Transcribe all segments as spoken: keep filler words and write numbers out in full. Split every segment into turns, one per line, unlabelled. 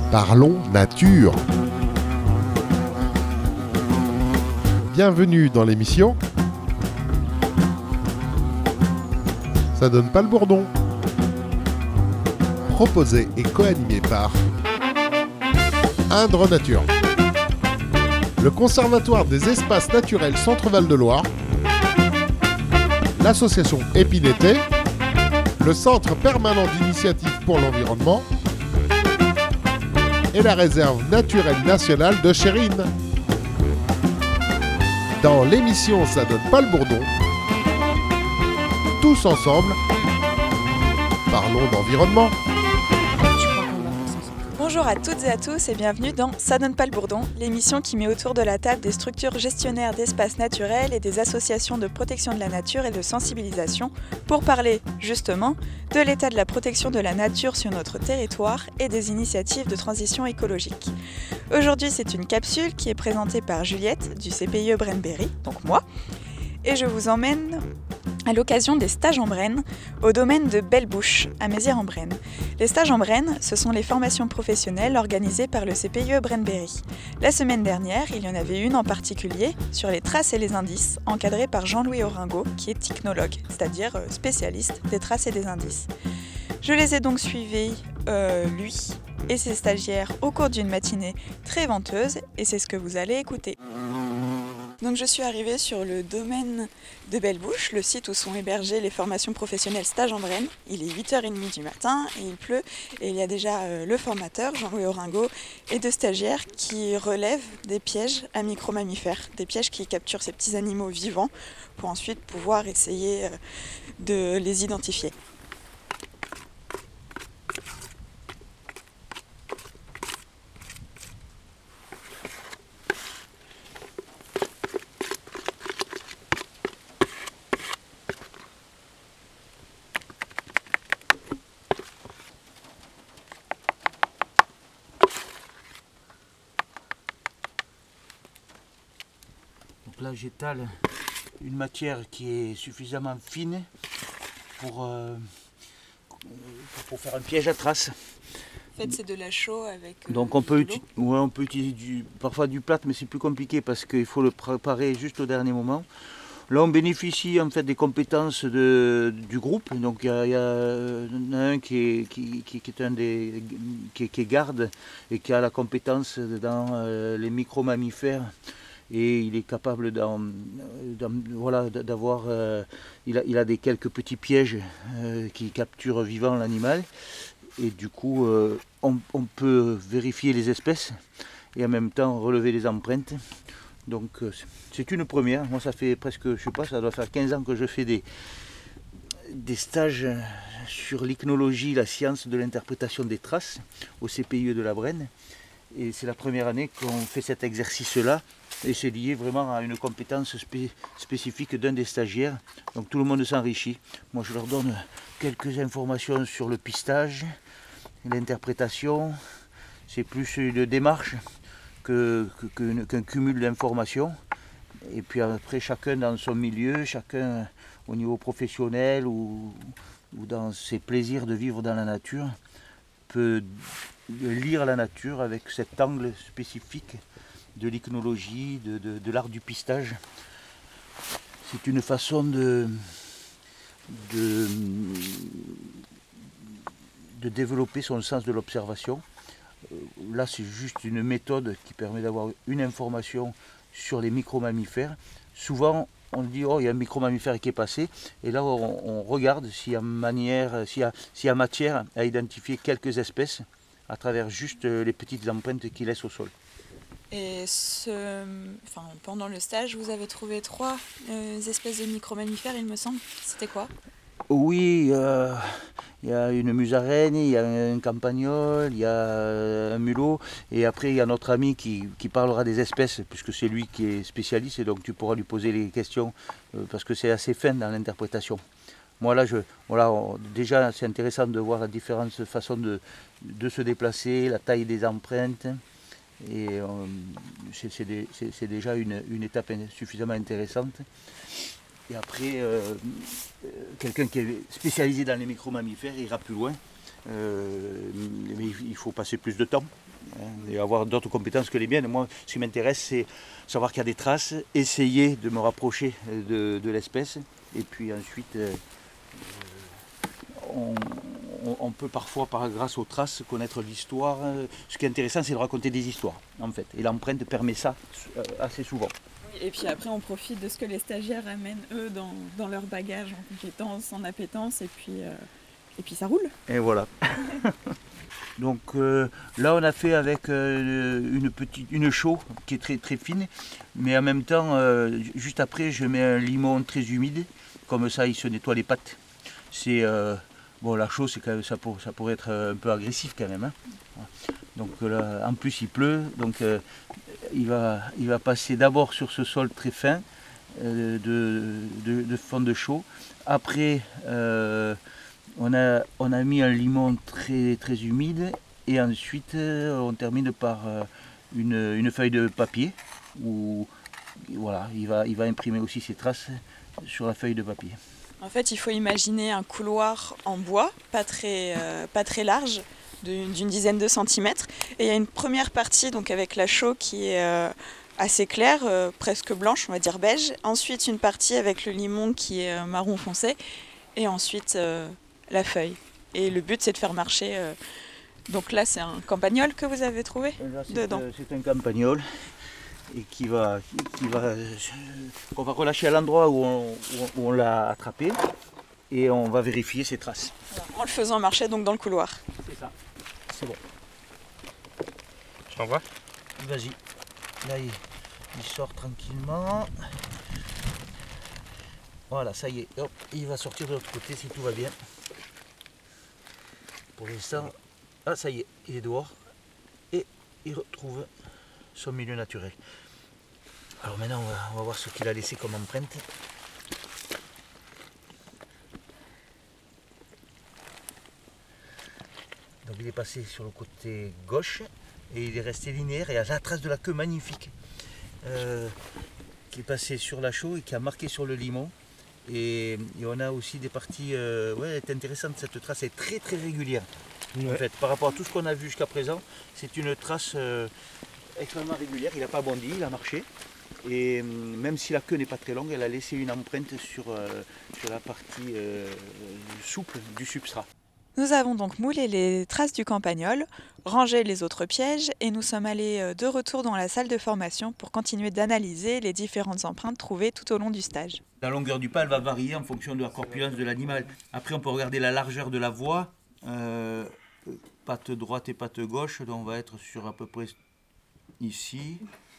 Parlons nature. Bienvenue dans l'émission Ça donne pas le bourdon. Proposé et co-animé par Indre Nature, le Conservatoire des espaces naturels Centre-Val de Loire, l'association Épinete, le Centre permanent d'initiative pour l'environnement et la réserve naturelle nationale de Chérine. Dans l'émission Ça donne pas le bourdon, tous ensemble, parlons d'environnement.
Bonjour à toutes et à tous et bienvenue dans Ça donne pas le bourdon, l'émission qui met autour de la table des structures gestionnaires d'espaces naturels et des associations de protection de la nature et de sensibilisation pour parler, justement, de l'état de la protection de la nature sur notre territoire et des initiatives de transition écologique. Aujourd'hui, c'est une capsule qui est présentée par Juliette du C P I E Brenne-Berry, donc moi, et je vous emmène à l'occasion des stages en Brenne, au domaine de Belle-Bouche, à Mézières-en-Brenne. Les stages en Brenne, ce sont les formations professionnelles organisées par le C P I E Brenne-Berry. La semaine dernière, il y en avait une en particulier sur les traces et les indices, encadrée par Jean-Louis Oringo, qui est technologue, c'est-à-dire spécialiste des traces et des indices. Je les ai donc suivis, euh, lui et ses stagiaires, au cours d'une matinée très venteuse, et c'est ce que vous allez écouter. Donc je suis arrivée sur le domaine de Belle-Bouche, le site où sont hébergées les formations professionnelles Stage en Brenne. Il est huit heures trente du matin et il pleut et il y a déjà euh, le formateur, Jean-Louis Oringo, et deux stagiaires qui relèvent des pièges à micro-mammifères, des pièges qui capturent ces petits animaux vivants pour ensuite pouvoir essayer euh, de les identifier.
Là, j'étale une matière qui est suffisamment fine pour, euh, pour faire un piège à traces.
En fait, c'est de la chaux avec euh,
Donc on peut, uti-
l'eau.
ouais, on peut utiliser du, parfois du plâtre, mais c'est plus compliqué parce qu'il faut le préparer juste au dernier moment. Là, on bénéficie en fait des compétences de, du groupe. Donc il y, y, y en a un qui est, qui, qui, qui est un des qui, qui est garde et qui a la compétence dans euh, les micro-mammifères. Et il est capable d'en, d'en, voilà, d'avoir, euh, il, a, il a des quelques petits pièges euh, qui capturent vivant l'animal. Et du coup, euh, on, on peut vérifier les espèces et en même temps relever les empreintes. Donc euh, c'est une première. Moi, ça fait presque, je sais pas, ça doit faire quinze ans que je fais des, des stages sur l'ichnologie, la science de l'interprétation des traces au C P I E de la Brenne. Et c'est la première année qu'on fait cet exercice-là. Et c'est lié vraiment à une compétence spé- spécifique d'un des stagiaires. Donc tout le monde s'enrichit. Moi je leur donne quelques informations sur le pistage, l'interprétation. C'est plus une démarche que, que, qu'un, qu'un cumul d'informations. Et puis après chacun dans son milieu, chacun au niveau professionnel ou, ou dans ses plaisirs de vivre dans la nature, peut lire la nature avec cet angle spécifique de l'ichnologie, de, de, de l'art du pistage. C'est une façon de, de, de développer son sens de l'observation. Là, c'est juste une méthode qui permet d'avoir une information sur les micro-mammifères. Souvent, on dit, oh, il y a un micro-mammifère qui est passé, et là, on, on regarde s'il y a manière, s'il y a, s'il y a matière à identifier quelques espèces à travers juste les petites empreintes qu'il laisse au sol.
Et ce, enfin, pendant le stage, vous avez trouvé trois euh, espèces de micro-mammifères, il me semble. C'était quoi ?
Oui, euh, il y a une musaraigne, il y a un campagnol, il y a un mulot, et après il y a notre ami qui, qui parlera des espèces, puisque c'est lui qui est spécialiste, et donc tu pourras lui poser les questions, euh, parce que c'est assez fin dans l'interprétation. Moi là, je, voilà, on, déjà c'est intéressant de voir la différentes façons de, de se déplacer, la taille des empreintes. Et euh, c'est, c'est, des, c'est, c'est déjà une, une étape suffisamment intéressante. Et après, euh, quelqu'un qui est spécialisé dans les micro-mammifères ira plus loin Euh, mais il faut passer plus de temps hein, et avoir d'autres compétences que les miennes. Moi, ce qui m'intéresse, c'est savoir qu'il y a des traces, essayer de me rapprocher de, de l'espèce. Et puis ensuite, euh, on, on, on peut parfois, par, grâce aux traces, connaître l'histoire. Ce qui est intéressant, c'est de raconter des histoires, en fait. Et l'empreinte permet ça assez souvent.
Et puis après, on profite de ce que les stagiaires amènent, eux, dans, dans leur bagage, en compétences, en appétence, et puis, euh, et puis ça roule.
Et voilà. Donc euh, là, on a fait avec euh, une petite, une chaux qui est très, très fine, mais en même temps, euh, juste après, je mets un limon très humide, comme ça, il se nettoie les pattes. C'est, euh, bon, la chaux, c'est quand même, ça, pour, ça pourrait être un peu agressif quand même. Hein. Donc là, en plus, il pleut, donc euh, il, va, il va passer d'abord sur ce sol très fin euh, de, de, de fond de chaux. Après, euh, on, a, on a mis un limon très, très humide et ensuite euh, on termine par euh, une, une feuille de papier où voilà, il va, il va imprimer aussi ses traces sur la feuille de papier.
En fait, il faut imaginer un couloir en bois, pas très, euh, pas très large, d'une dizaine de centimètres. Et il y a une première partie donc avec la chaux qui est euh, assez claire, euh, presque blanche, on va dire beige. Ensuite, une partie avec le limon qui est euh, marron foncé. Et ensuite, euh, la feuille. Et le but, c'est de faire marcher. Euh... Donc là, c'est un campagnol que vous avez trouvé
là, c'est,
dedans.
Euh, c'est un campagnol. Et qui va, qui, qui va, qu'on va relâcher à l'endroit où on, où on l'a attrapé et on va vérifier ses traces.
Alors, en le faisant marcher donc dans le couloir.
C'est ça, c'est bon.
Je t'envoie ?
Vas-y, là il, il sort tranquillement. Voilà, ça y est, hop, il va sortir de l'autre côté si tout va bien. Pour l'instant, ah ça y est, il est dehors et il retrouve son milieu naturel. Alors maintenant on va, on va voir ce qu'il a laissé comme empreinte. Donc il est passé sur le côté gauche et il est resté linéaire et il y a la trace de la queue magnifique euh, qui est passée sur la chaux et qui a marqué sur le limon. Et, et on a aussi des parties, euh, ouais, elle est intéressante, cette trace est très très régulière. Ouais. En fait, par rapport à tout ce qu'on a vu jusqu'à présent, c'est une trace euh, extrêmement régulière, il n'a pas bondi, il a marché. Et même si la queue n'est pas très longue, elle a laissé une empreinte sur, euh, sur la partie euh, souple du substrat.
Nous avons donc moulé les traces du campagnol, rangé les autres pièges et nous sommes allés de retour dans la salle de formation pour continuer d'analyser les différentes empreintes trouvées tout au long du stage.
La longueur du pas elle va varier en fonction de la corpulence de l'animal. Après on peut regarder la largeur de la voie, euh, patte droite et patte gauche, donc on va être sur à peu près ici.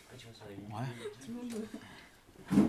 Ouais.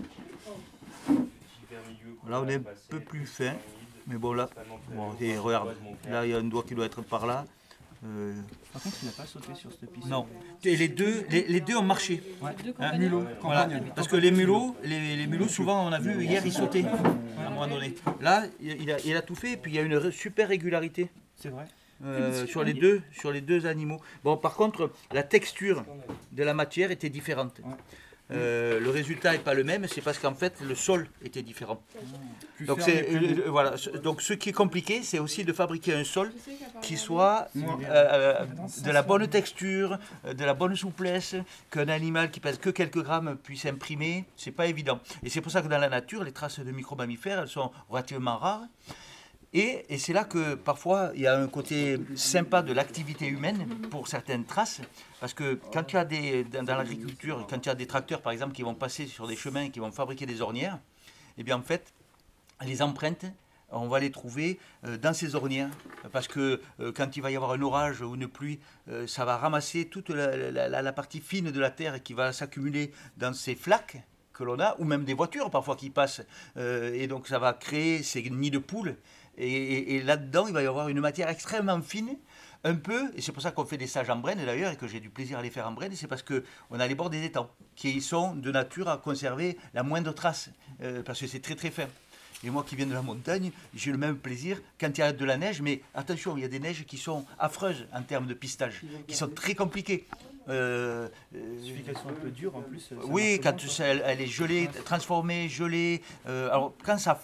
Là on est un peu plus fin. Mais bon là, bon, et regarde, là il y a un doigt qui doit être par là. Euh...
Par contre il n'a pas sauté sur cette piste.
Non, et les deux, les, les deux ont marché.
Ouais.
Hein,
mulot,
voilà. Parce que les mulots, les, les mulots souvent on a vu hier ils sautaient à un moment donné. Là il a, il a tout fait et puis il y a une super régularité.
C'est vrai.
Euh, sur les deux, sur les deux animaux. Bon par contre la texture de la matière était différente. Ouais. Euh, le résultat n'est pas le même, c'est parce qu'en fait le sol était différent. Plus donc, c'est, euh, voilà. Donc ce qui est compliqué, c'est aussi de fabriquer un sol qui soit euh, de la bonne texture, de la bonne souplesse, qu'un animal qui pèse que quelques grammes puisse imprimer, c'est pas évident. Et c'est pour ça que dans la nature, les traces de micro-mammifères, elles sont relativement rares. Et, et c'est là que parfois il y a un côté sympa de l'activité humaine pour certaines traces, parce que quand tu as des, dans, dans l'agriculture, quand tu as des tracteurs par exemple qui vont passer sur des chemins, qui vont fabriquer des ornières, et bien en fait les empreintes, on va les trouver euh, dans ces ornières, parce que euh, quand il va y avoir un orage ou une pluie, euh, ça va ramasser toute la, la, la, la partie fine de la terre qui va s'accumuler dans ces flaques que l'on a, ou même des voitures parfois qui passent, euh, et donc ça va créer ces nids de poules. Et, et, et là-dedans, il va y avoir une matière extrêmement fine, un peu, et c'est pour ça qu'on fait des stages en Brenne d'ailleurs, et que j'ai du plaisir à les faire en Brenne, c'est parce qu'on a les bords des étangs, qui sont de nature à conserver la moindre trace, euh, parce que c'est très très fin. Et moi qui viens de la montagne, j'ai le même plaisir quand il y a de la neige, mais attention, il y a des neiges qui sont affreuses en termes de pistage, qui sont très compliquées. Euh,
Il suffit qu'elles soient un peu dures en plus.
Oui, quand elle, elle est gelée, transformée, gelée. Euh, alors quand ça fond,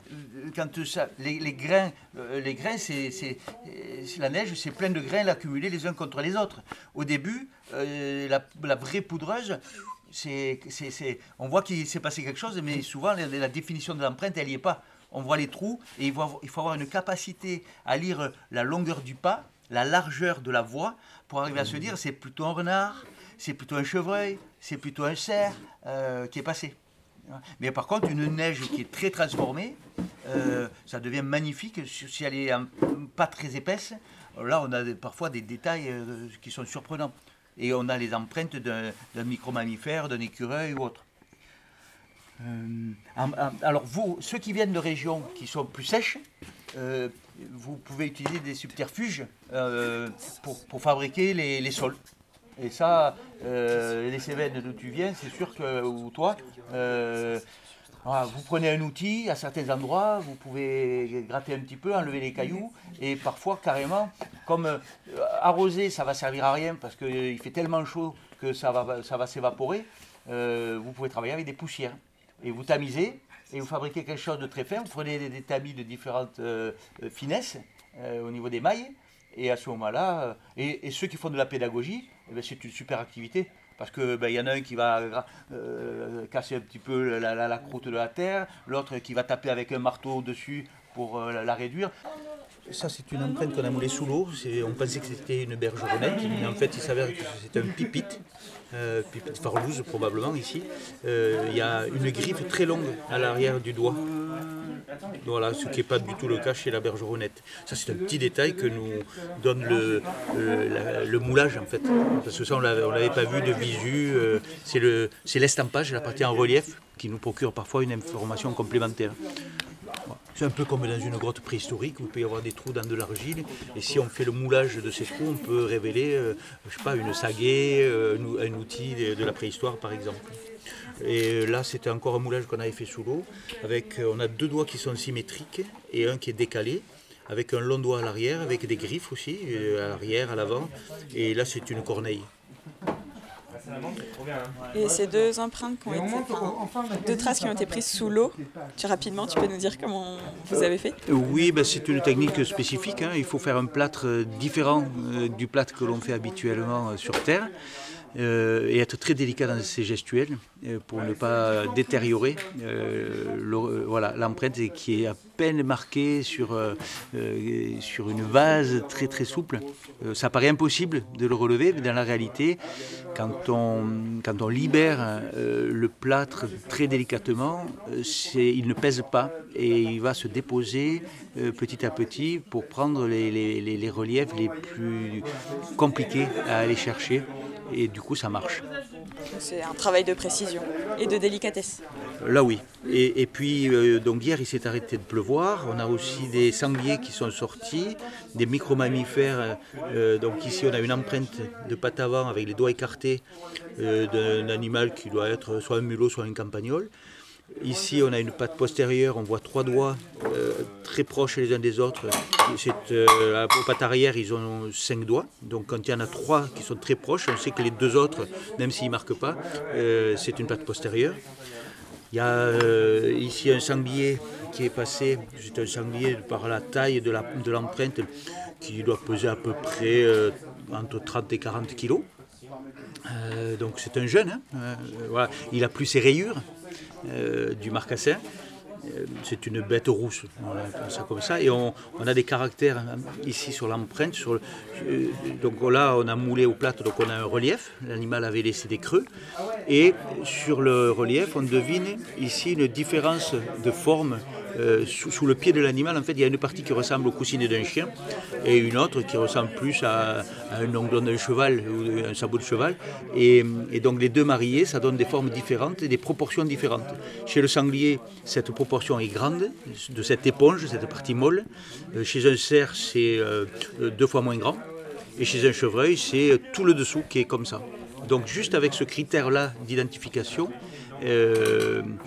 quand ça, les, les grains, les grains c'est, c'est, c'est la neige, c'est plein de grains accumulés les uns contre les autres. Au début, euh, la, la vraie poudreuse, c'est, c'est, c'est, on voit qu'il s'est passé quelque chose, mais souvent la, la définition de l'empreinte, elle n'y est pas. On voit les trous et il faut, il faut avoir une capacité à lire la longueur du pas, la largeur de la voie, pour arriver à se dire c'est plutôt un renard, c'est plutôt un chevreuil, c'est plutôt un cerf euh, qui est passé. Mais par contre, une neige qui est très transformée, euh, ça devient magnifique. Si elle est un, pas très épaisse, là on a des, parfois des détails euh, qui sont surprenants. Et on a les empreintes d'un, d'un micro-mammifère, d'un écureuil ou autre. Euh, alors vous, ceux qui viennent de régions qui sont plus sèches, euh, vous pouvez utiliser des subterfuges euh, pour, pour fabriquer les, les sols. Et ça, euh, les Cévennes d'où tu viens, c'est sûr que, ou toi, euh, voilà, vous prenez un outil à certains endroits, vous pouvez gratter un petit peu, enlever les cailloux, et parfois carrément, comme euh, arroser, ça va servir à rien parce qu'il fait tellement chaud que ça va, ça va s'évaporer, euh, vous pouvez travailler avec des poussières. Et vous tamisez, et vous fabriquez quelque chose de très fin, vous prenez des, des tamis de différentes euh, finesses euh, au niveau des mailles, et à ce moment-là, euh, et, et ceux qui font de la pédagogie, eh bien, c'est une super activité. Parce qu'il ben, y en a un qui va euh, casser un petit peu la, la, la croûte de la terre, l'autre qui va taper avec un marteau dessus pour euh, la, la réduire. Ça, c'est une empreinte qu'on a moulée sous l'eau. C'est, on pensait que c'était une bergeronnette, mais en fait, il s'avère que c'est un pipite, euh, pipite farlouse probablement ici. Euh, il y a une griffe très longue à l'arrière du doigt. Voilà, ce qui n'est pas du tout le cas chez la bergeronnette. Ça, c'est un petit détail que nous donne le, le, la, le moulage, en fait. Parce que ça, on ne l'avait pas vu de visu. Euh, c'est, le, c'est l'estampage, la partie en relief, qui nous procure parfois une information complémentaire. C'est un peu comme dans une grotte préhistorique où il peut y avoir des trous dans de l'argile. Et si on fait le moulage de ces trous, on peut révéler, euh, je sais pas, une sagaie, euh, un outil de, de la préhistoire, par exemple. Et là, c'était encore un moulage qu'on avait fait sous l'eau. Avec, on a deux doigts qui sont symétriques et un qui est décalé, avec un long doigt à l'arrière, avec des griffes aussi, à l'arrière, à l'avant. Et là, c'est une corneille.
Et ces deux empreintes qui ont été, enfin, deux traces qui ont été prises sous l'eau, tu, rapidement, tu peux nous dire comment vous avez fait?
Oui, ben c'est une technique spécifique. Hein. Il faut faire un plâtre différent euh, du plâtre que l'on fait habituellement euh, sur Terre. Euh, et être très délicat dans ses gestuels euh, pour ne pas détériorer euh, le, euh, voilà, l'empreinte qui est à peine marquée sur, euh, euh, sur une vase très très souple. Euh, ça paraît impossible de le relever, mais dans la réalité, quand on, quand on libère euh, le plâtre très délicatement, euh, c'est, il ne pèse pas et il va se déposer euh, petit à petit pour prendre les, les, les, les reliefs les plus compliqués à aller chercher. Et du coup, ça marche.
C'est un travail de précision et de délicatesse.
Là, oui. Et, et puis, euh, donc hier, il s'est arrêté de pleuvoir. On a aussi des sangliers qui sont sortis, des micro-mammifères. Euh, donc ici, on a une empreinte de patte avant avec les doigts écartés euh, d'un animal qui doit être soit un mulot, soit un campagnol. Ici, on a une patte postérieure, on voit trois doigts euh, très proches les uns des autres. C'est, euh, aux pattes arrière, ils ont cinq doigts. Donc, quand il y en a trois qui sont très proches, on sait que les deux autres, même s'ils ne marquent pas, euh, c'est une patte postérieure. Il y a euh, ici un sanglier qui est passé, c'est un sanglier par la taille de, la, de l'empreinte qui doit peser à peu près euh, entre trente et quarante kilos. Euh, donc, c'est un jeune. Hein. Euh, voilà. Il a plus ses rayures. Euh, du marcassin, euh, c'est une bête rousse, on appelle ça comme ça, et on, on a des caractères hein, ici sur l'empreinte. Sur le, euh, donc là, on a moulé au plâtre, donc on a un relief. L'animal avait laissé des creux, et sur le relief, on devine ici une différence de forme. Euh, sous, sous le pied de l'animal, en fait, il y a une partie qui ressemble au coussinet d'un chien et une autre qui ressemble plus à, à un onglon d'un cheval ou un sabot de cheval. Et, et donc les deux mariés, ça donne des formes différentes et des proportions différentes. Chez le sanglier, cette proportion est grande, de cette éponge, cette partie molle. Euh, chez un cerf, c'est euh, deux fois moins grand. Et chez un chevreuil, c'est tout le dessous qui est comme ça. Donc juste avec ce critère-là d'identification, euh,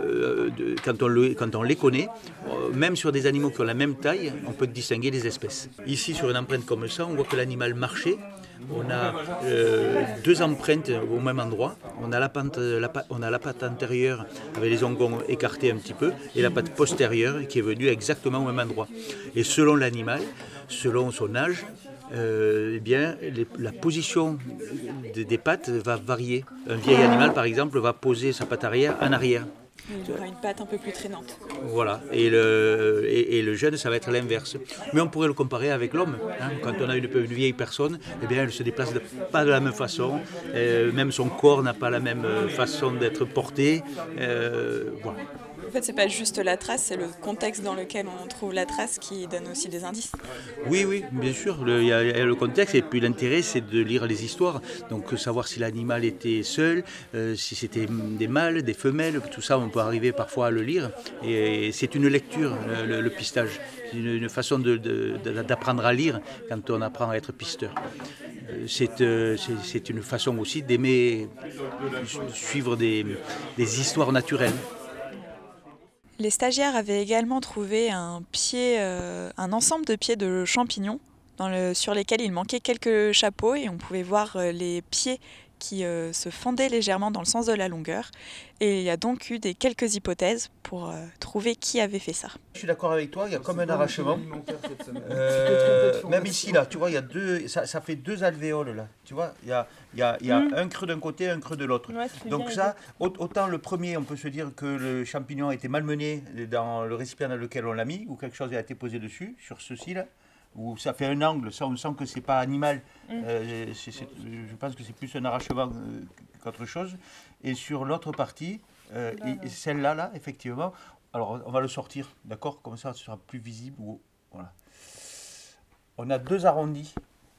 euh, de, quand, on le, quand on les connaît, euh, même sur des animaux qui ont la même taille, on peut distinguer les espèces. Ici, sur une empreinte comme ça, on voit que l'animal marchait. On a euh, deux empreintes au même endroit. On a la patte, la, on a la patte antérieure avec les ongons écartés un petit peu et la patte postérieure qui est venue exactement au même endroit. Et selon l'animal, selon son âge, euh, eh bien, les, la position des, des pattes va varier. Un vieil animal, par exemple, va poser sa patte arrière en arrière.
Il aura une patte un peu plus traînante.
Voilà, et le, et, et le jeune, ça va être l'inverse. Mais on pourrait le comparer avec l'homme. Hein. Quand on a une, une vieille personne, eh bien, elle ne se déplace de, pas de la même façon. Euh, même son corps n'a pas la même façon d'être porté. Euh, voilà.
En fait, c'est pas juste la trace, c'est le contexte dans lequel on trouve la trace qui donne aussi des indices.
Oui, oui, bien sûr. Il y, y a le contexte et puis l'intérêt, c'est de lire les histoires. Donc savoir si l'animal était seul, euh, si c'était des mâles, des femelles, tout ça, on peut arriver parfois à le lire. Et c'est une lecture, le, le pistage. C'est une, une façon de, de, de, d'apprendre à lire quand on apprend à être pisteur. C'est, euh, c'est, c'est une façon aussi d'aimer suivre des, des histoires naturelles.
Les stagiaires avaient également trouvé un, pied, euh, un ensemble de pieds de champignons dans le, sur lesquels il manquait quelques chapeaux et on pouvait voir euh, les pieds qui euh, se fendaient légèrement dans le sens de la longueur. Et il y a donc eu des, quelques hypothèses pour euh, trouver qui avait fait ça.
Je suis d'accord avec toi, il y a comme un arrachement. Euh, même ici, là, tu vois, il y a deux, ça, ça fait deux alvéoles, là. Tu vois, il y a, il y a, il y a mmh. un creux d'un côté, un creux de l'autre. Ouais, donc ça, autant le premier, on peut se dire que le champignon a été malmené dans le récipient dans lequel on l'a mis, ou quelque chose a été posé dessus, sur ceci-là. Où ça fait un angle, ça on sent que c'est pas animal, mmh. euh, c'est, c'est, je pense que c'est plus un arrachement euh, qu'autre chose. Et sur l'autre partie, euh, et, et celle-là, là, effectivement, alors on va le sortir, d'accord, comme ça ce sera plus visible. Ou, voilà. On a deux arrondis.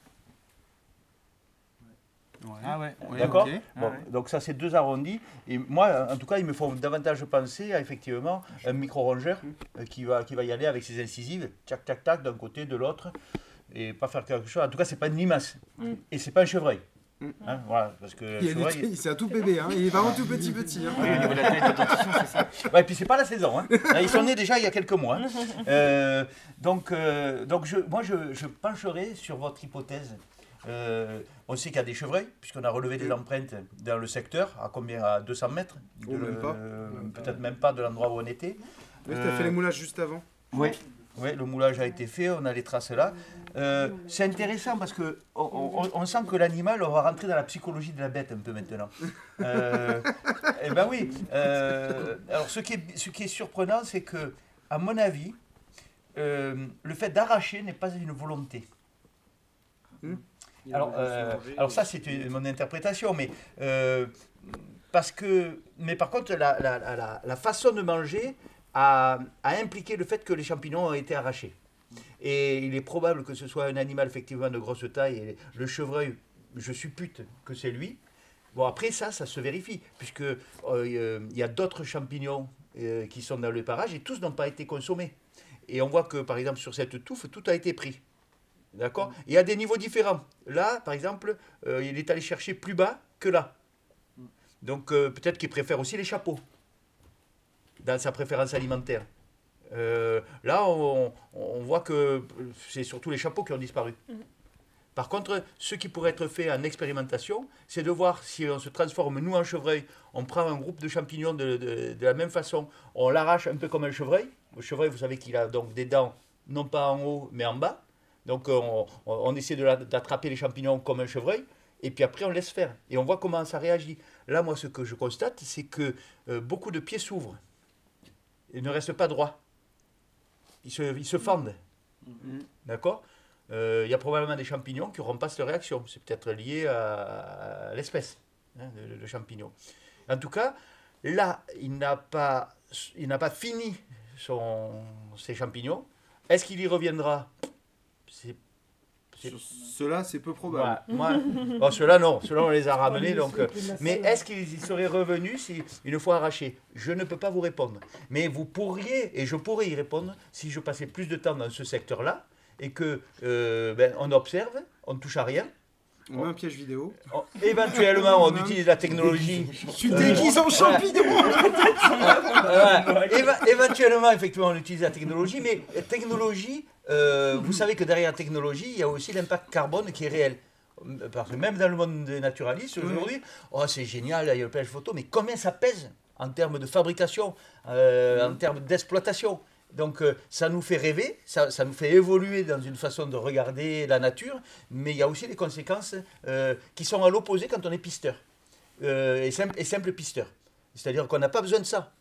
Ouais. Ah ouais, ouais,
d'accord.
Okay.
Bon,
ah ouais.
Donc ça c'est deux arrondis et moi en tout cas ils me font davantage penser à effectivement un micro-rongeur euh, qui, va, qui va y aller avec ses incisives, tac tac tac d'un côté de l'autre et pas faire quelque chose. En tout cas c'est pas une limace mm. et c'est pas un chevreuil. Mm. Hein, voilà, parce que
il chevreuil, des, c'est un tout bébé, hein, il est vraiment tout petit petit. Hein.
Oui, au niveau de la taille de dentition, c'est ça.
Ouais, et puis c'est pas la saison. Hein. Ils sont nés déjà il y a quelques mois. Hein. Euh, donc euh, donc je, moi je, je pencherai sur votre hypothèse. Euh, on sait qu'il y a des chevreuils, puisqu'on a relevé des empreintes dans le secteur, à combien? À deux cents mètres
de, même pas.
Euh, peut-être même pas de l'endroit où on était.
Oui, tu as euh, fait les moulages juste avant.
Oui, oui, le moulage a été fait, on a les traces là. Euh, c'est intéressant parce qu'on on, on sent que l'animal, on va rentrer dans la psychologie de la bête un peu maintenant. Euh, eh ben oui. Euh, alors ce qui est, ce qui est surprenant, c'est que, à mon avis, euh, le fait d'arracher n'est pas une volonté. Hmm. Alors, euh, alors ça c'est une, mon interprétation, mais euh, parce que, mais par contre la, la, la, la façon de manger a, a impliqué le fait que les champignons ont été arrachés. Et il est probable que ce soit un animal effectivement de grosse taille. Et le chevreuil, je suppute que c'est lui. Bon après ça, ça se vérifie puisque euh, il y a d'autres champignons euh, qui sont dans le parage et tous n'ont pas été consommés. Et on voit que par exemple sur cette touffe, tout a été pris. D'accord ? Il y a des niveaux différents. Là, par exemple, euh, il est allé chercher plus bas que là. Donc, euh, peut-être qu'il préfère aussi les chapeaux dans sa préférence alimentaire. Euh, là, on, on voit que c'est surtout les chapeaux qui ont disparu. Par contre, ce qui pourrait être fait en expérimentation, c'est de voir si on se transforme, nous, en chevreuil, on prend un groupe de champignons de, de, de la même façon, on l'arrache un peu comme un chevreuil. Le chevreuil, vous savez qu'il a donc des dents, non pas en haut, mais en bas. Donc on, on essaie de la, d'attraper les champignons comme un chevreuil, et puis après on laisse faire. Et on voit comment ça réagit. Là, moi, ce que je constate, c'est que euh, beaucoup de pieds s'ouvrent. Ils ne restent pas droits. Ils se, ils se fendent. Mm-hmm. D'accord ? euh, Il y a probablement des champignons qui n'auront pas cette réaction. C'est peut-être lié à, à l'espèce hein, de, de champignon. En tout cas, là, il n'a pas, il n'a pas fini son, ses champignons. Est-ce qu'il y reviendra ? C'est,
c'est... Ceux-là, c'est peu probable.
Ouais, moi, bon, ceux-là, non. Ceux-là, on les a ramenés. Donc, euh, mais est-ce qu'ils seraient revenus si, une fois arrachés ? Je ne peux pas vous répondre. Mais vous pourriez, et je pourrais y répondre, si je passais plus de temps dans ce secteur-là, et que euh, ben, on observe, on ne touche à rien,
On met un piège vidéo.
Oh, éventuellement, on utilise la technologie.
Tu te déguises en champignon.
Ouais. Éva- éventuellement, effectivement, on utilise la technologie, mais la technologie, euh, vous savez que derrière la technologie, il y a aussi l'impact carbone qui est réel. Parce que même dans le monde des naturalistes, aujourd'hui, oh, c'est génial, il y a le pêche photo, mais combien ça pèse en termes de fabrication, euh, en termes d'exploitation? Donc euh, ça nous fait rêver, ça, ça nous fait évoluer dans une façon de regarder la nature, mais il y a aussi des conséquences euh, qui sont à l'opposé quand on est pisteur, euh, et, simple, et simple pisteur. C'est-à-dire qu'on n'a pas besoin de ça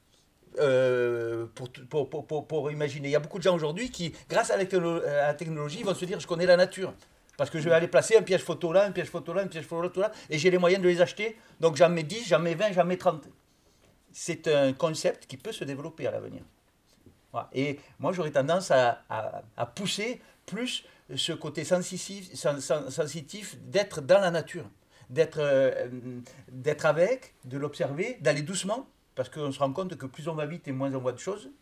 euh, pour, pour, pour, pour, pour imaginer. Il y a beaucoup de gens aujourd'hui qui, grâce à la, technolo- à la technologie, vont se dire « je connais la nature ». Parce que je vais aller placer un piège photo là, un piège photo là, un piège photo là, et j'ai les moyens de les acheter, donc j'en mets dix, j'en mets vingt, j'en mets trente. C'est un concept qui peut se développer à l'avenir. Voilà. Et moi, j'aurais tendance à, à, à pousser plus ce côté sensitif, sensitif d'être dans la nature, d'être, euh, d'être avec, de l'observer, d'aller doucement, parce qu'on se rend compte que plus on va vite et moins on voit de choses.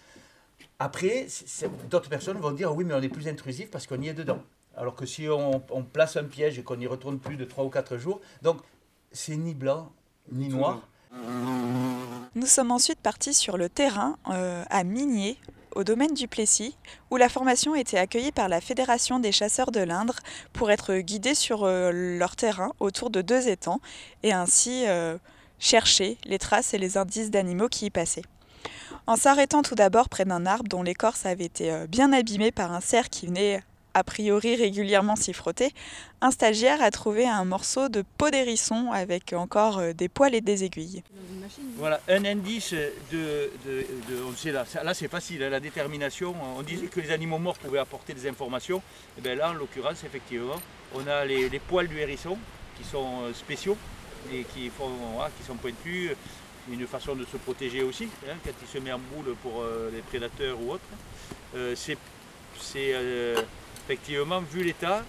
Après, d'autres personnes vont dire oui, mais on est plus intrusif parce qu'on y est dedans. Alors que si on, on place un piège et qu'on n'y retourne plus de trois ou quatre jours, donc c'est ni blanc ni noir.
Nous sommes ensuite partis sur le terrain euh, à Migné, au domaine du Plessis, où la formation était accueillie par la Fédération des chasseurs de l'Indre pour être guidés sur euh, leur terrain autour de deux étangs et ainsi euh, chercher les traces et les indices d'animaux qui y passaient. En s'arrêtant tout d'abord près d'un arbre dont l'écorce avait été euh, bien abîmée par un cerf qui venait a priori régulièrement s'y frotter, un stagiaire a trouvé un morceau de peau d'hérisson avec encore euh, des poils et des aiguilles.
Voilà, un indice de, de, de on sait là, là c'est facile, la détermination. On disait que les animaux morts pouvaient apporter des informations. Et bien là, en l'occurrence, effectivement, on a les, les poils du hérisson qui sont spéciaux et qui, font, voilà, qui sont pointus. Une façon de se protéger aussi, hein, quand il se met en boule pour euh, les prédateurs ou autres. Euh, c'est, c'est euh, effectivement, vu l'état,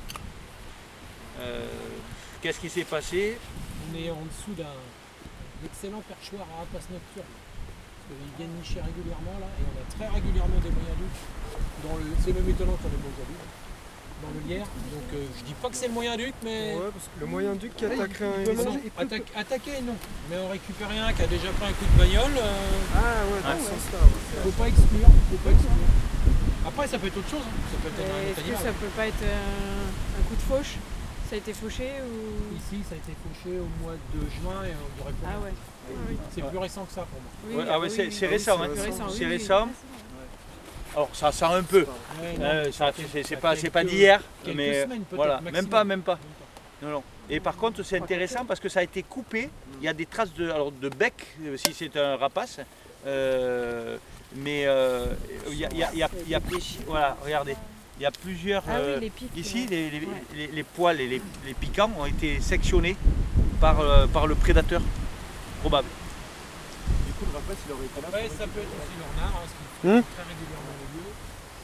euh, qu'est-ce qui s'est passé?
On est en dessous d'un excellent perchoir à rapaces nocturnes. Parce qu'ils viennent nicher régulièrement là, et on a très régulièrement des moyens ducs. Dans le, c'est même étonnant qu'on ait pas aujourd'hui, dans le lierre. Donc euh, je dis pas que c'est le moyen duc, mais.
Ouais, parce que le moyen duc qui attaquerait un
hérisson.
hérisson.
Attaque, attaquer, non. Mais on récupère un qui a déjà pris un coup de bagnole. Euh,
Ah ouais, dans
ouais.
ce sens-là. Ouais.
faut pas exclure. Faut pas exclure. Après, ça peut être autre chose. Hein. Ça peut être un
Est-ce que
animal.
ça peut pas être un, un coup de fauche? Ça a été fauché ou...
Ici, ça a été fauché au mois de juin et on dirait plus
Ah
rien.
ouais. Oui.
C'est plus récent que ça pour moi.
Oui,
Ouais, ah ouais,
oui,
c'est,
oui,
c'est
oui,
récent,
c'est
hein.
récent, oui,
C'est
oui.
récent. Alors ça sent un peu.
Ouais, non,
Euh, ça,
quelques-
c'est, c'est pas, c'est pas
quelques-
d'hier,
quelques
mais
semaines, peut-être,
voilà,
maximum.
même pas, même pas.
Même pas.
Non, non. Et par contre, c'est intéressant parce que ça a été coupé. Il y a des traces de, alors, de bec, euh, si c'est un rapace. Euh, mais euh, il y a, il y a- il y a- il y a plus- voilà, regardez, il y a plusieurs.
Ah oui,
euh,
les pics,
ici,
ouais.
les, les,
Ouais.
les- les poils et les, les piquants ont été sectionnés par, euh, par le prédateur probable.
Du coup, le rapace, il aurait été là.
Ouais,
pour
ça peut être
récupérer.
aussi l'ornard, hein, ce qui
Hum.
fait très régulièrement les lieux.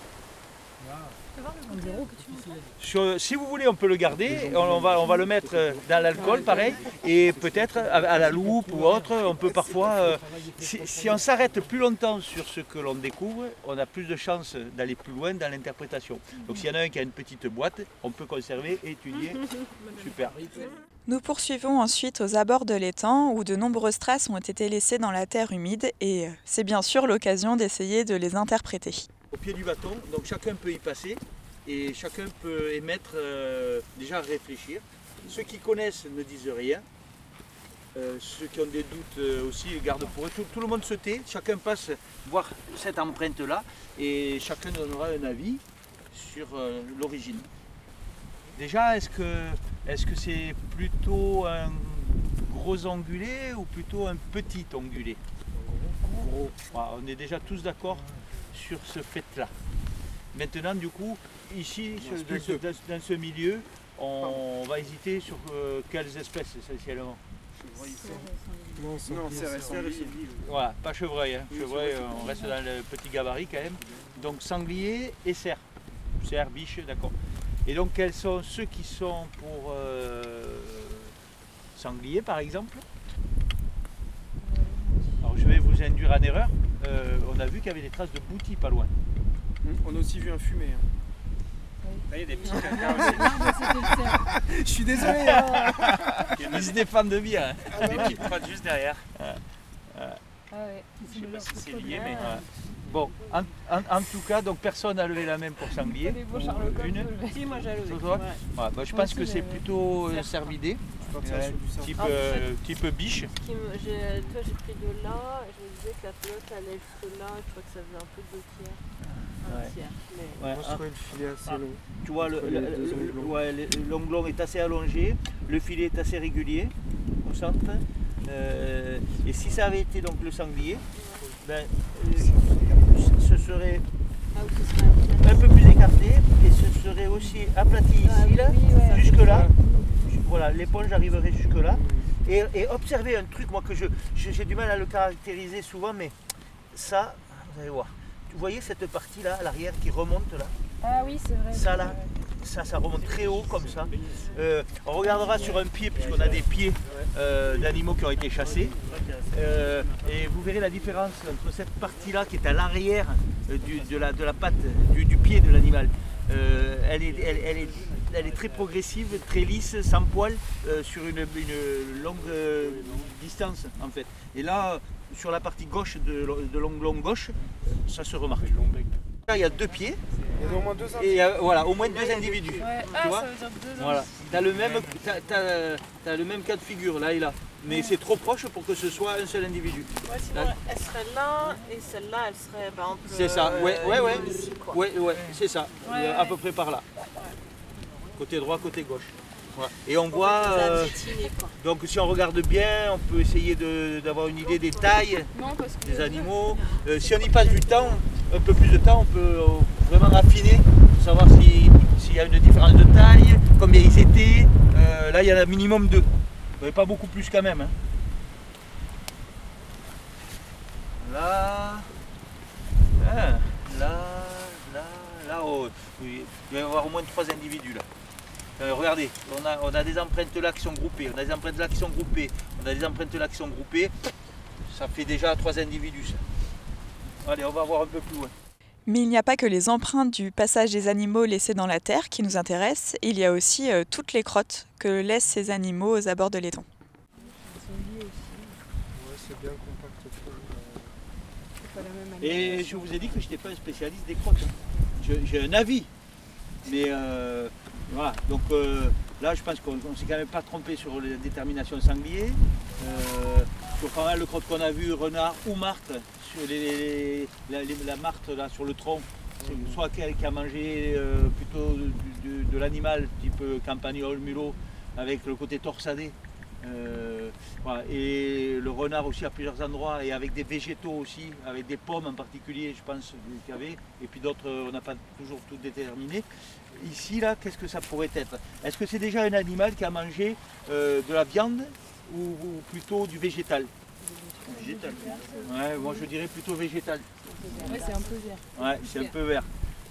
Là, difficile à dire.
Sur- si vous voulez, on peut le garder. On, on va, on va le mettre euh, dans l'alcool, pareil. Et peut-être à, à la loupe ou autre, on peut parfois. euh, si, si on s'arrête plus longtemps sur ce que l'on découvre, on a plus de chances d'aller plus loin dans l'interprétation. Donc s'il y en a un qui a une petite boîte, on peut conserver et étudier. Super.
Nous poursuivons ensuite aux abords de l'étang où de nombreuses traces ont été laissées dans la terre humide et c'est bien sûr l'occasion d'essayer de les interpréter.
Au pied du bâton, donc chacun peut y passer et chacun peut émettre, euh, déjà réfléchir. Ceux qui connaissent ne disent rien. Euh, ceux qui ont des doutes euh, aussi gardent pour eux. Tout, tout le monde se tait, chacun passe voir cette empreinte-là et chacun donnera un avis sur euh, l'origine. Déjà, est-ce que est-ce que c'est plutôt un gros ongulé ou plutôt un petit ongulé? Gros. Voilà, on est déjà tous d'accord sur ce fait-là. Maintenant, du coup, ici, sur- dans, ce, dans- dans ce milieu, on va hésiter sur euh, quelles espèces essentiellement.
Non, c'est récent.
Voilà, pas chevreuil. Hein. Chevreuil, euh, on reste dans le petit gabarit quand même. Donc sanglier et cerf. Cerf, biche, d'accord. Et donc, quels sont ceux qui sont pour euh, sanglier, par exemple? Alors, je vais vous induire en erreur. Euh, on a vu qu'il y avait des traces de boutis pas loin.
On a aussi vu un fumet. Hein. il y a des petits caca aussi.
C'était le cerf.
Je suis désolé. Hein.
Ils se défendent de bien.
Il y a des petites crottes juste derrière.
Ah ouais.
Je sais pas si c'est lié, mais.
Ouais. Bon, en, en, en tout cas, donc personne n'a levé la main pour sanglier.
Les beaux
Ou
Charles Coq,
une.
Si, moi j'ai levé.
Toi,
Ouais.
Ouais, bah, je
Moi
pense que
aussi,
c'est
j'ai-
plutôt euh,
cerf.
cervidé,
Je pense que
ouais,
c'est du cerf.
type,
En fait-
euh, type biche.
Qui me- j'ai- Toi j'ai pris de là, et je me disais que la pelote allait jusque là, je crois que ça faisait un peu deux tiers. Un
Ouais.
tiers. Mais...
Ouais,
Moi, je
ah,
trouvais le filet assez
Ah.
long.
tu vois, le,
Entre
le-
les deux
le-
onglons.
ouais, le- l'onglon est assez allongé, le filet est assez régulier au centre. Euh, et si ça avait été donc le sanglier, ben, euh, ce serait
Ah, ou ce serait
un peu plus écarté et ce serait aussi aplati ici,
Ah, oui,
là,
oui, ouais.
jusque là. Voilà, l'éponge arriverait jusque là. Et, et observez un truc, moi que je, je- j'ai du mal à le caractériser souvent, mais ça, vous allez voir. Vous voyez cette partie là, à l'arrière, qui remonte là.
Ah oui, c'est vrai.
Ça là, ça, ça remonte très haut comme ça. Euh, on regardera sur un pied, puisqu'on a des pieds euh, d'animaux qui ont été chassés. Euh, et vous verrez la différence entre cette partie-là qui est à l'arrière euh, du- de, la, de la patte, du, du pied de l'animal. Euh, elle, est, elle, elle est, elle est très progressive, très lisse, sans poil, euh, sur une, une longue euh, distance en fait. Et là, sur la partie gauche de, de l'onglon gauche, ça se remarque. Là, il y a deux pieds
Il y a au moins deux
et il y a, voilà, au moins deux individus.
Ouais.
Tu
Ah,
vois
ça veut dire deux ans.
Voilà. T'as le même, t'as, t'as- t'as le même cas de figure là et là, mais c'est trop proche pour que ce soit un seul individu.
Ouais, sinon,
Là.
elle serait là, et celle-là, elle serait par exemple.
C'est ça,
euh,
ouais, ouais, ouais.
ici, quoi.
Ouais, ouais, c'est ça,
Ouais,
euh,
ouais.
à peu près par là. Côté droit, côté gauche. Voilà. Et on
En
voit,
fait, ça a
euh,
piétiné, quoi.
donc si on regarde bien, on peut essayer de- d'avoir une idée des tailles
Non, parce que.
des animaux. Euh, si on y passe du temps, un peu plus de temps, on peut euh, vraiment affiner, savoir si- s'il y a une différence de taille, combien ils étaient. Euh, là, il y en a minimum deux, mais pas beaucoup plus quand même. Hein. Là, hein, là, là, là, oh, oui, il va y avoir au moins trois individus là. Euh, regardez, on a, on a des empreintes là qui sont groupées, on a des empreintes là qui sont groupées, on a des empreintes là qui sont groupées. Ça fait déjà trois individus. Ça. Allez, on va voir un peu plus loin.
Mais il n'y a pas que les empreintes du passage des animaux laissés dans la terre qui nous intéressent, il y a aussi euh, toutes les crottes que laissent ces animaux aux abords de l'étang.
Ils sont liés aussi.
Ouais, c'est bien compact. je trouve.
C'est pas la même
Et
alimentation.
je vous ai dit que je n'étais pas un spécialiste des crottes. hein. Je- J'ai un avis. Mais euh, voilà, donc euh, là je pense qu'on ne s'est quand même pas trompé sur les déterminations sanglier. Euh, sur pas mal de crottes qu'on a vues, renard ou martre, sur les, les- la, les- la martre là sur le tronc, c'est soit qu'elle qui a mangé euh, plutôt du- du- de l'animal, type campagnol, mulot, avec le côté torsadé. Euh, voilà. Et le renard aussi à plusieurs endroits et avec des végétaux aussi, avec des pommes en particulier, je pense qu'il y avait, et puis d'autres, on n'a pas toujours tout déterminé. Ici, là, qu'est-ce que ça pourrait être? Est-ce que c'est déjà un animal qui a mangé euh, de la viande ou, ou plutôt du végétal? Végétal. Ouais, moi je dirais plutôt végétal.
Ouais, c'est un peu vert.
Ouais, c'est un peu vert.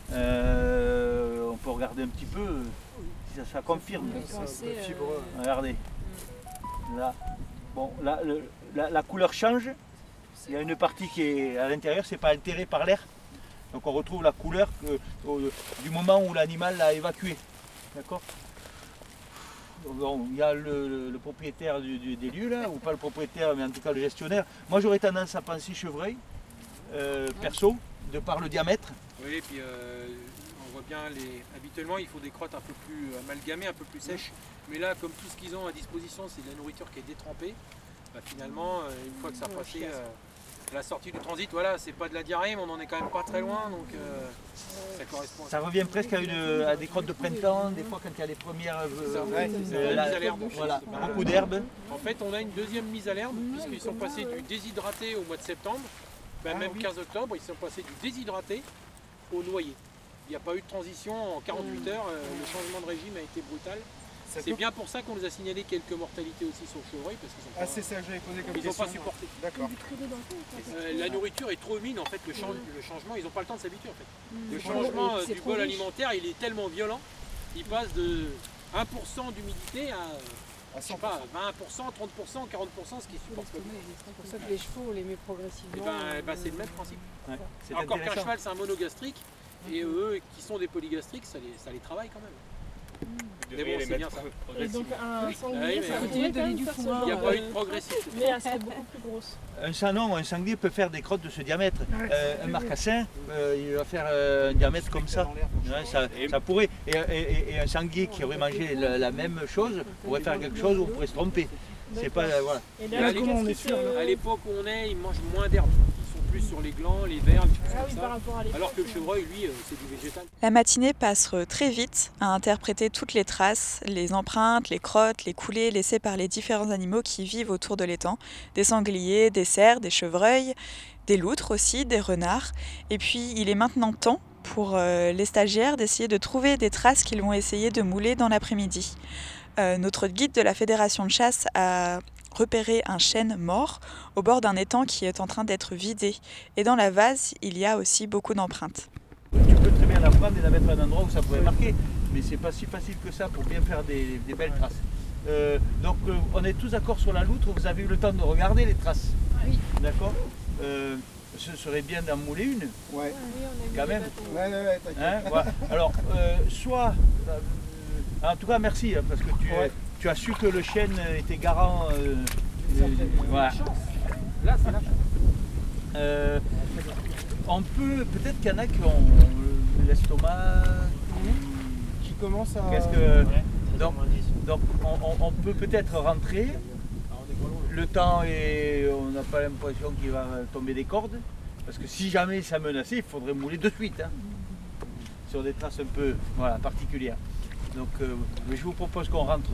Euh, on peut regarder un petit peu euh, si ça, ça confirme.
On peut
C'est un peu
penser, euh,
fibreux.
Regardez. Là, bon, là, le- la, la couleur change. Il y a une partie qui est à l'intérieur, c'est pas altéré par l'air. Donc on retrouve la couleur que- au- du moment où l'animal l'a évacué. D'accord? Bon, il y a le, le- le propriétaire du- du- des lieux là, ou pas le propriétaire, mais en tout cas le gestionnaire. Moi j'aurais tendance à penser chevreuil, euh, perso, de par le diamètre.
Oui, et puis euh, on voit bien, les... habituellement il faut des crottes un peu plus amalgamées, un peu plus sèches. Mais là, comme tout ce qu'ils ont à disposition, c'est de la nourriture qui est détrempée, bah, finalement, euh, une fois que ça a passé euh, la sortie du transit, voilà, c'est pas de la diarrhée, mais on en est quand même pas très loin, donc euh, ça correspond à
Ça revient presque à, une, à des crottes de printemps, des fois quand il y a les premières. euh,
ça.
euh,
C'est
euh,
la
la-
mise à l'herbe.
Voilà, beaucoup d'herbes.
En fait, on a une deuxième mise à l'herbe, puisqu'ils sont passés du déshydraté au mois de septembre, ben,
Ah
même
oui.
quinze octobre, ils sont passés du déshydraté au noyé. Il n'y a pas eu de transition en quarante-huit heures, euh, le changement de régime a été brutal.
Ça
C'est
coupe.
bien pour ça qu'on nous a signalé quelques mortalités aussi sur le chevreuil, parce qu'ils
Ah,
ont
c'est ça que j'avais posé comme
pas, ils ont
question.
pas supporté.
D'accord.
Euh, la nourriture est trop humide, en fait, le, change- le changement, ils n'ont pas le temps de s'habituer en fait. Le
C'est
changement
trop-
euh,
c'est
du
trop
bol
riche.
alimentaire, il est tellement violent, il passe de un pour cent d'humidité à,
À
je sais
cent
pas, vingt pour cent, trente pour cent, quarante pour cent, ce qui est supportable.
C'est pour ça que les chevaux, on les met
Et
progressivement.
ben,
euh,
ben, c'est le même principe.
Ouais, c'est
Encore qu'un
intéressant.
cheval, c'est un monogastrique, Et eux, qui sont des polygastriques, ça les, ça les travaille quand même. Mais bon, c'est bien ça.
Et donc un
Ah
sanglier,
oui,
ça
mais-
continue de donner du foin.
Il n'y a pas eu de progressif.
Mais elle serait beaucoup plus grosse.
Un sanon, un sanglier peut faire des crottes de ce diamètre. Euh, un marcassin, euh, il va faire euh, un diamètre comme ça. Ouais, ça, ça pourrait. Et, et- et un sanglier qui aurait mangé la, la même chose pourrait faire quelque chose où on pourrait se tromper. C'est pas euh, voilà.
Et
Là,
là,
les
comment on est
gastriques,
sûr
euh, à l'époque où on est, ils mangent moins d'herbes. Ils sont plus sur les glands, les verbes, des choses
Ah
comme
oui,
ça.
par rapport à l'époque.
Alors que le chevreuil, lui, euh, c'est du végétal.
La matinée passe très vite à interpréter toutes les traces, les empreintes, les crottes, les coulées laissées par les différents animaux qui vivent autour de l'étang. Des sangliers, des cerfs, des chevreuils, des loutres aussi, des renards. Et puis il est maintenant temps pour euh, les stagiaires d'essayer de trouver des traces qu'ils vont essayer de mouler dans l'après-midi. Euh, notre guide de la Fédération de chasse a repéré un chêne mort au bord d'un étang qui est en train d'être vidé. Et dans la vase, il y a aussi beaucoup d'empreintes.
Tu peux très bien la prendre et la mettre à un endroit où ça pourrait marquer, mais c'est pas si facile que ça pour bien faire des, des belles traces. Euh, donc euh, on est tous d'accord sur la loutre, vous avez eu le temps de regarder les traces.
Oui.
D'accord. Euh, ce serait bien d'en mouler une.
Ouais.
Oui, on a mis
Quand
les
même.
bâtons.
Ouais, ouais, ouais, t'inquiète.
Hein, voilà. Alors, euh, soit. euh, en tout cas, merci hein, parce que tu,
Ouais.
tu as su que le chêne était garant. euh, euh, voilà.
Là, c'est la chance.
Euh, on peut. Peut-être qu'il y en a qui ont euh, l'estomac.
Qui commence à.
Qu'est-ce que. Donc, donc on, on- on peut peut-être rentrer. Le temps et on n'a pas l'impression qu'il va tomber des cordes. Parce que si jamais ça menaçait, il faudrait mouler de suite. Hein, sur des traces un peu voilà, particulières. Donc euh, je vous propose qu'on rentre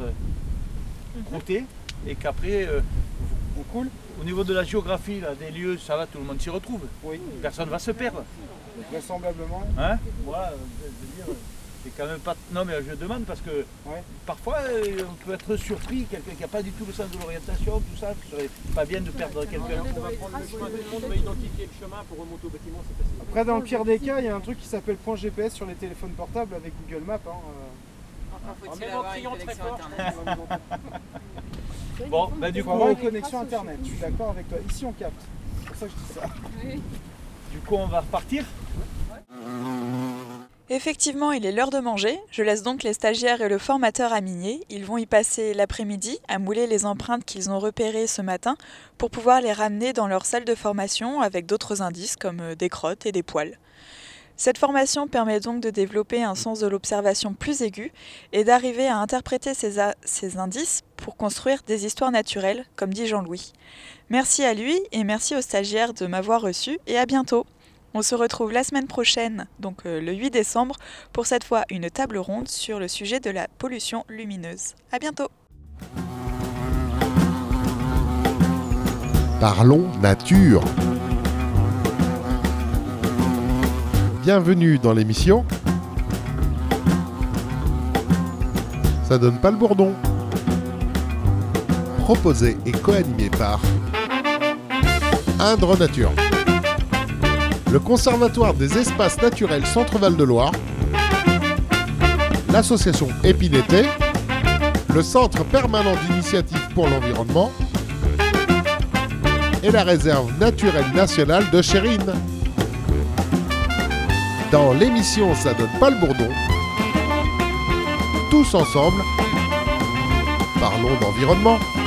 côté et qu'après, euh,
On coule.
au niveau de la géographie là, des lieux, ça va, tout le monde s'y retrouve.
Oui.
Personne ne va se perdre.
Vraisemblablement.
Hein voilà, je veux dire, c'est quand même pas. Non mais je demande parce que
Ouais.
parfois euh, on peut être surpris, quelqu'un qui n'a pas du tout le sens de l'orientation, tout ça, ce serait pas bien de perdre quelqu'un.
On va prendre le chemin, tout le monde va identifier le chemin pour remonter au bâtiment, c'est facile.
Après, dans le pire des cas, il y a un truc qui s'appelle point G P S sur les téléphones portables avec Google Maps. Hein. euh.
En même en criant très fort.
Bon, bah du
Il faut
coup,
avoir une connexion internet. Je suis d'accord avec toi. Ici, on capte. C'est pour ça que je dis ça.
du coup on va repartir.
Effectivement, il est l'heure de manger. Je laisse donc les stagiaires et le formateur à Migné. Ils vont y passer l'après-midi à mouler les empreintes qu'ils ont repérées ce matin pour pouvoir les ramener dans leur salle de formation avec d'autres indices comme euh, des crottes et des poils. Cette formation permet donc de développer un sens de l'observation plus aigu et d'arriver à interpréter ces, a- ces indices pour construire des histoires naturelles, comme dit Jean-Louis. Merci à lui et merci aux stagiaires de m'avoir reçu et à bientôt. On se retrouve la semaine prochaine, donc euh, le huit décembre, pour cette fois une table ronde sur le sujet de la pollution lumineuse. À bientôt.
Parlons nature. Bienvenue dans l'émission Ça donne pas le bourdon. Proposé et co-animé par Indre Nature, le Conservatoire des espaces naturels Centre-Val de Loire, l'association Épinete, le Centre permanent d'initiative pour l'environnement et la réserve naturelle nationale de Chérine. Dans l'émission Ça donne pas le bourdon, tous ensemble, parlons d'environnement.